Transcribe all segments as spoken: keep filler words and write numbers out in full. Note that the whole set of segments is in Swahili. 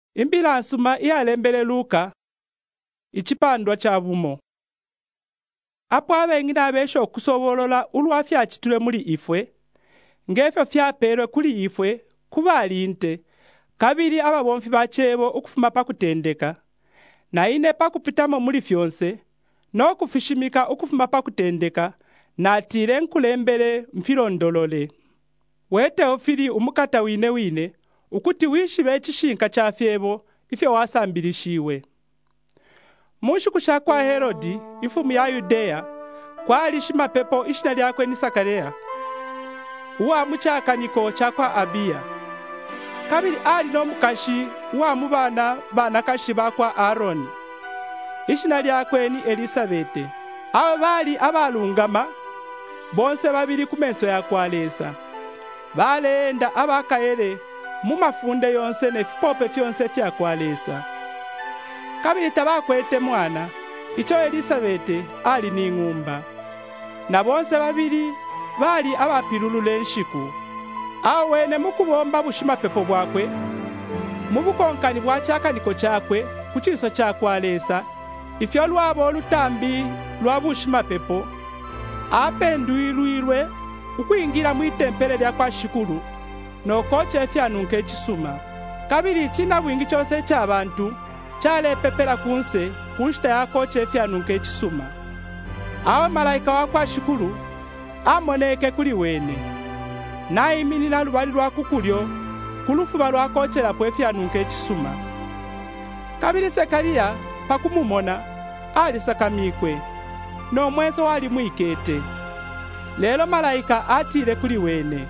Imbila nsuma iyalembele Luka ichipandwa cha bumo. Apo abengina abesho okusobolola ulwafya chitule muri ifwe ngefyo fyapelwe kuli ifwe kubali nte kabiri ababomfi bachebo okufuma pakutendeka na ine pakupitamo muri fyonse no kufishimika okufuma pakutendeka na tire nkulembele mfilondolole wete ofili umukata wine wine ukuti wishibe echishinka cha fyebo ifyo wasambilishiwe. Mushi kushakwa Herodi ifumu ya Yudea kwali shimapepo ishina lyakwe ni Sakaria uwa muchakaniko chakwa Abiya kabili ali no mukashi uwa mubana bana kashi bakwa Aroni ishina lyakwe ni Elisabete. Abo bali abalungama bonse babiri kumenso yakwalesa balenda abakaele mumafunde yonse nefipope fyonse fyakwalesa kabili tabakwete mwana icho Elisabete ali ni ngumba na bonse babiri bali abapilulule nshiku awene mukubomba bushima pepo bwakwe mubukonkani bwa chakaniko chakwe kuchiso chakwalesa ifyo lwabo olutambi lwa bushima pepo apenduilwilwe ukwingira mwitempele lya kwa shikulu nokoche fyanunke echisuma kabili china bwingi chose cy'abantu chale pepela kunse kunshita yakoche fyanunke echisuma awe malaika wakwa shikulu amoneke kuli wene naiminila lubali lwa kukulyo kulufuba lwakochela pwe fyanunke echisuma kabili Sekaria pakumumona ali sakamikwe no mweso wali mwikete lelo malaika atile kuli wene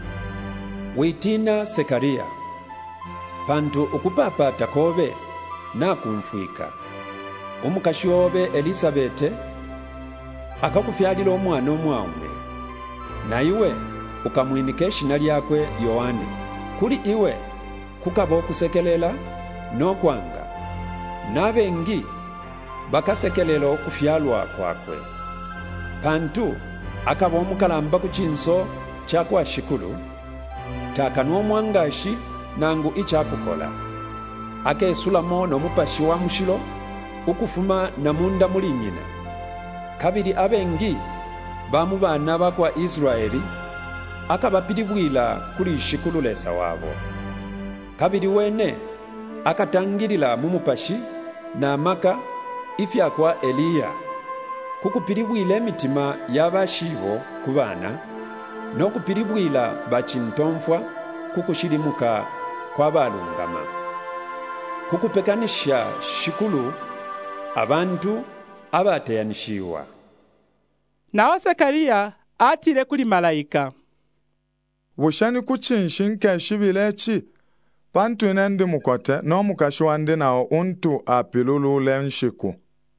witina Sekaria pantu ukupapa takobe na kumfwika umukashi wobe Elisabete akakufyalila omwana omwaume na iwe ukamwinike eshina lyakwe Yohane kuli iwe kukaba okusekelela n'okwanga n'abengi bakasekelela okufyalwa kwakwe pantu akaba omukalamba ku chinso chakwa shikulu takanwa omwangashi nangu ichakukola akesulamo n'omupashi wa mushilo ukufuma namunda muli nyina kabiri abengi bamu bana bakwa Israeli akabapilibwila kuli shikulu lesa wabo kabiri wene akatangirila mumupashi na maka ifyakwa Eliya kukupilibwila emitima y'abashibo kubana no kupilibwila bachintomfwa kukushilimuka kwa balungama kukupekanisha shikulu abantu abateyanishiwa. Nao Sekaria atile kuli malaika wushani kuchinshinke shibilechi pantu nendi mukote no mukashi wande nao untu apilulule nshiku.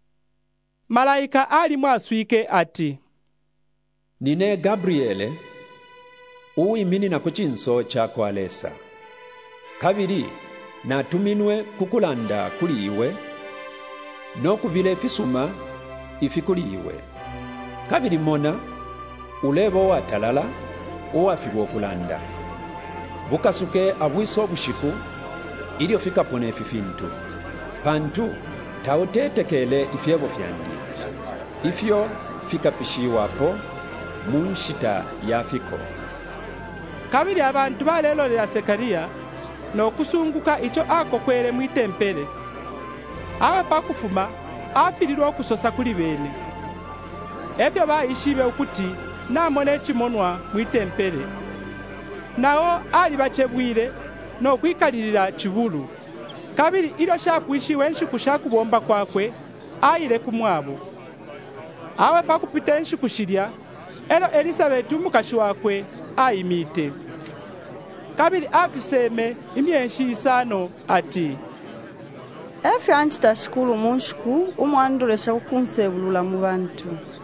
Malaika ali mwaswike ati nine Gabriele uwimini na kuchinso chakwalesa kabiri natuminwe kukulanda kuli iwe no kubile fisuma ifikuli iwe kabiri mona ulebo watalala uwafibwa okulanda bukasuke abwiso bushiku ilio fika pone fifintu pantu taotetekele ifyebo fyandi ifyo fika pishiwapo munshita yafiko kabili abantu balelo lya Sekaria no kusunguka icho ako kwele mwitempele awe pakufuma afililwa okusosa kuli bene ebyo bayishibe ukuti namone echimonwa mwitempele nao ali bachebwile no kwikalilila chibulu kabili ilo shakwishiwe nshiku shakubomba kwakwe ayile kumwabo awe pakupita nshiku shilya elo Elisabeti umukashi wakwe ayimite kabili afiseme imyenshi isano ati efe anchita shikulu munshiku umwandulesha kukunsebulula mu bantu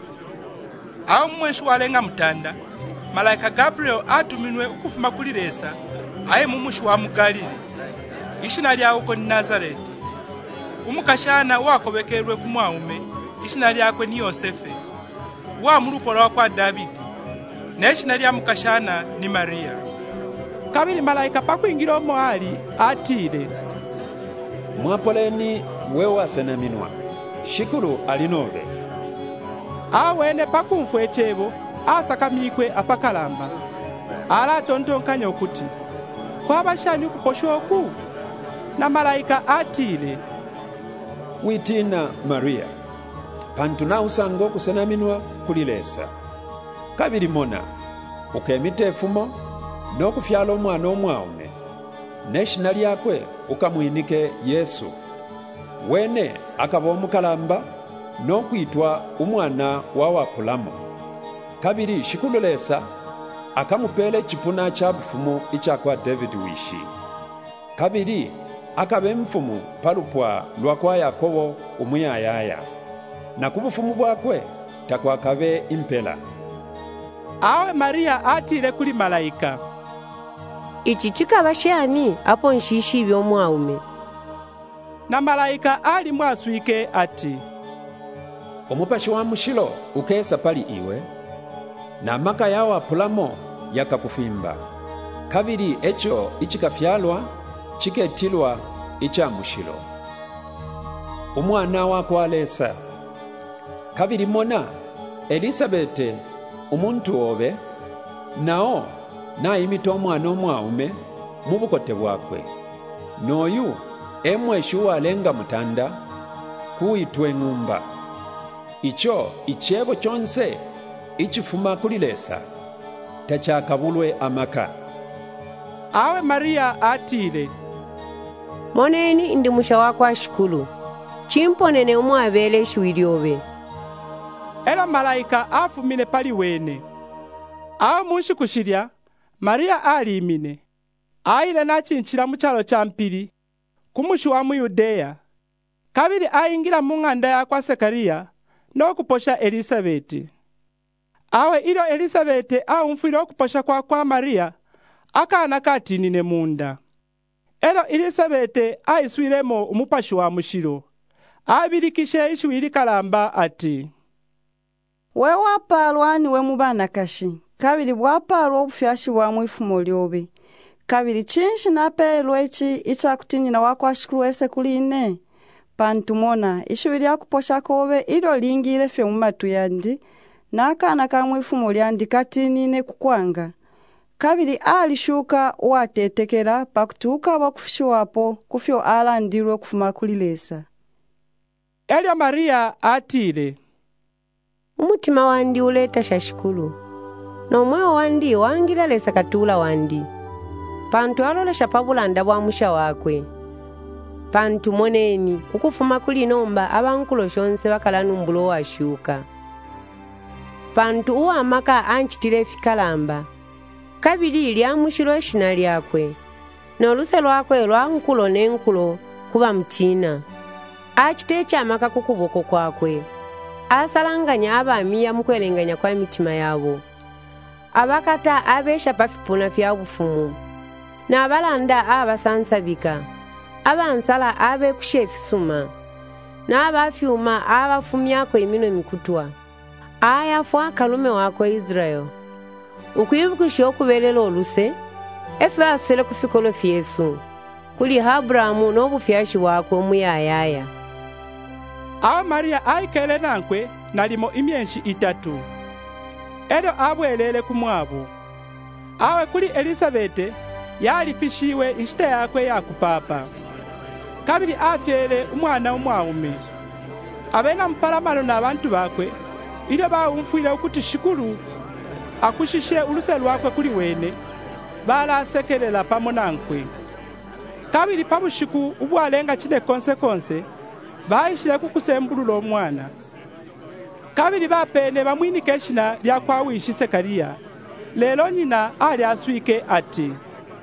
awo mwenshi walenga mutanda malaika Gabriel atuminwe ukufuma kulilesa aye mumushi wa Mugalili ishina lyawuko ni Nazareti umukashana wakobekelwe kumwaume ishina lyakwe ni Yosefe wa mulupo lwa Davidi na ishina lya mukashana ni Maria kabili malaika pakwingira omo ali atile mwapoleni wewe asenaminwa shikulu alinove. Awene pakumfu echebo asakamikwe apakalamba ala tontonkanya okuti kwabashani kuposha oku na malaika atile. Witina Maria pantu na usango kusenaminwa kulilesa. Kabiri mona ukemite efumo n'okufyala omwana omwaume n'eshina lyakwe ukamwinike Yesu. Wene akaba omukalamba n'okwitwa umwana wa wapulamo. Kabiri shikulolesa akamupele chipuna cha bufumu ichakwa David wishi. Kabiri akabe mfumu palupwa lwakwa Yakobo umuyayaya na kubufumu bwakwe takwakabe impela. Awe Maria atile kuli malaika. Ichi chikaba shani apo nshishi byomwaume. Na malaika ali mwaswike ati omupashi wa mushilo ukesa pali iwe na maka yawa pulamo yakakufimba. Kabiri echo ichikafyalwa chiketilwa icha mushilo umwana wako alesa. Kabiri mona Elisabete umuntu obe nao na imita omwana omwaume mubukote bwakwe noyu emweshu alenga mutanda kuitwe ngumba. Icho ichebo chonse ichifuma kulilesa tachakabulwe amaka. Awe Maria atile moneni ndi musha wako ashikulu chimponene umwabele shwiliobe. Ela malaika afumile pali wene. Awe munshi kushilya Maria ali imine aile nachinchila muchalo cha mpili kumushi wa mu Yudeya. Kabiri aingira munganda ya kwa Sekaria no kuposha Elisabeti. Awe ilo Elisabeti au mfilo okuposha kwa kwa Maria akana katinine munda. Elo Elisabeti aiswilemo umupashi wa mushilo abilikishe ishwili kalamba ati we wapalwa ni we mubana kashi. Kabiri bwapalwa obufyashi bwa mwifumo lyobe. Kabiri chinshi napelwa echi ichakutinyina wako ashikulu ese kuline. Pantu mona ishwili akuposha kobe ilo lingile fye mumatu yandi na akana ka mwifumo lyandi katinine kukwanga. Kabiri alishuka watetekera pakutuka wakufishi wapo kufyo alandirwe kufuma kulilesa. Elia Maria atile umutima wandi uleta shashikulu no moyo wandi wangira lesa katula wandi pantu alolesha pabulanda bwa musha wakwe. Pantu moneni ukufuma kulinomba abankulo shonse bakalanumbulo washuka. Pantu uwa maka anchitile fikalamba. Kabiri lya mushilo eshina lyakwe n'oluse lwakwe lwa nkulo n'enkulo kuba mtina achitecha amaka kukuboko kwakwe asalanganya abamiya mukwelenganya kwa mitima yabo abakata abesha pafipuna fya bufumu na abalanda abasansabika abansala abe kushefisuma na abafyuma abafumyako imino mikutwa ayafwa kalume wako Israel ukuyibukisha okubelela oluse efe asele kufikolo fyesu kuli Abrahamu n'obufyashi wako omuyayaya. Awe Maria aikele nankwe nalimo imyenshi itatu. Elo abwelele kumwabu. Awe kuli Elisabete yalifishiwe ishite yakwe yakupapa. Kabiri afyele umwana umwaume. Abena mpalamalo na abantu bakwe ilo bawumfuile ukuti shikulu akushishe uluse lwakwe kuli wene bala sekelela pamonankwe. Kabiri pabushiku ubwalenga chine konse konse baishile kukusembulula omwana. Kabiri bapene bamwinike eshina lya kwa wishi Sekaria. Lelo nyina ali aswike ati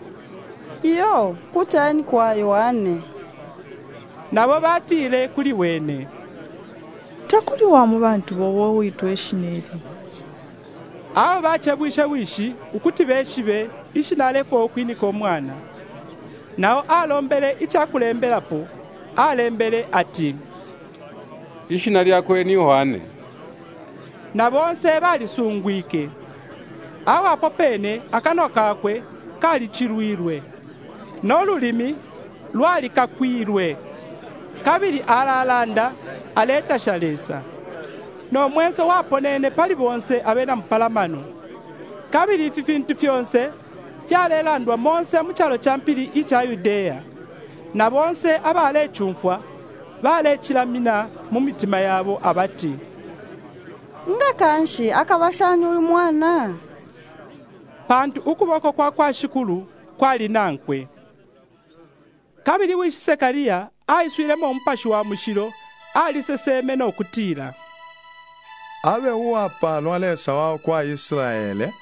iyo kutani kwa Yohane. Nabo batile kuli wene takuli wa mu bantu bowo witwe eshineli. Aho bachebwishe wishi ukuti beshibe ishinalefo okwinika omwana. Nao alombele ichakulembelapo alembele ati ishina lyakwe ni Yohane. Na bonse balisungwike. Aho apo pene akanwa kakwe kalichirwirwe n'olulimi lwali kakwirwe kabili alalanda aletashalesa nomweso waponene pali bonse abena mpalamano kabili ifi fintu fyonse fyalelandwa monse muchalo cha mpili icha Yudeya na bonse abalechumfwa balechilamina mu mitima yabo abati nga kanshi akabashani uyu mwana pantu ukuboko kwa kwa shikulu kwali nankwe kabili wishi Sekariya aiswilemo mpashi wa mushilo aliseseme n'okutira abe uwapa lwalesa wao kwa Israele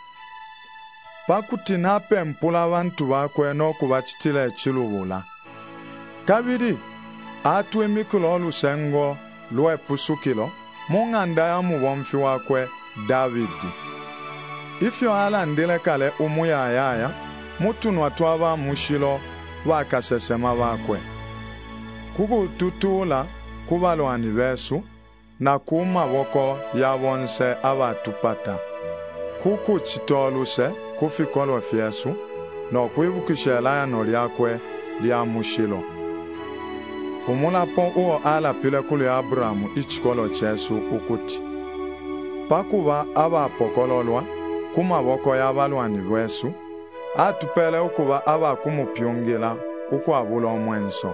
pakuti nape mpula abantu bakwe n'okubachitila echilubula kabiri atu emikulo olusengo lwepusukilo mung'anda ya mubomfi wakwe Davidi ifyo alandile kale umuyayaya mutunwa twaba mushilo bakasesema bakwe kukututula kubalwani besu na kumaboko ya bonse abatupata kuku chitoluse kufikolo fyesu no kwibukisha elayano lyakwe lya mushilo umulapo uo alapile kulu ya Aburamu ichikolo chesu ukuti pakuba abapokololwa kumaboko ya balwani bwesu atupele ukuba abakumupyungila ukwabula omwenso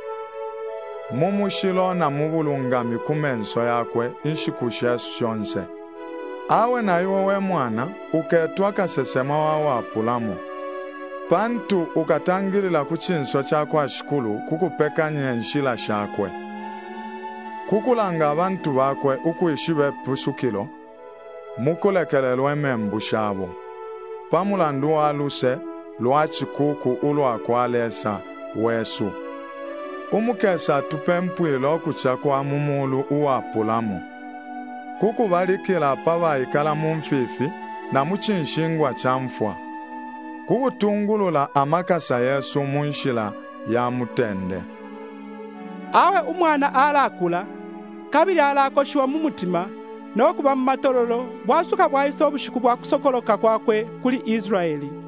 mumushilo na mubulungami kumenso yakwe inshikushesu shonse awe na iwowe mwana uketwa kasesema wawo apulamo pantu ukatangilila kuchinso chakwe ashikulu kukupekanya enshila shakwe kukulanga abantu bakwe ukuishibe pusukilo mukulekelelwe membu shabo pamulandu waluse lwachikuku ulwakwalesa wesu umukesa tupempwilo kucha kwa mumulu uwapulamo kukubalikila pabayikala mumfifi na muchinshingwa chamfwa kukutungulula amakasa Yesu munshila ya mutende awe umwana alakula kabili alakoshiwa mumutima n'okuba mu matololo bwasuka bwayisa obushiku bwa kusokoloka kwakwe kuli Israeli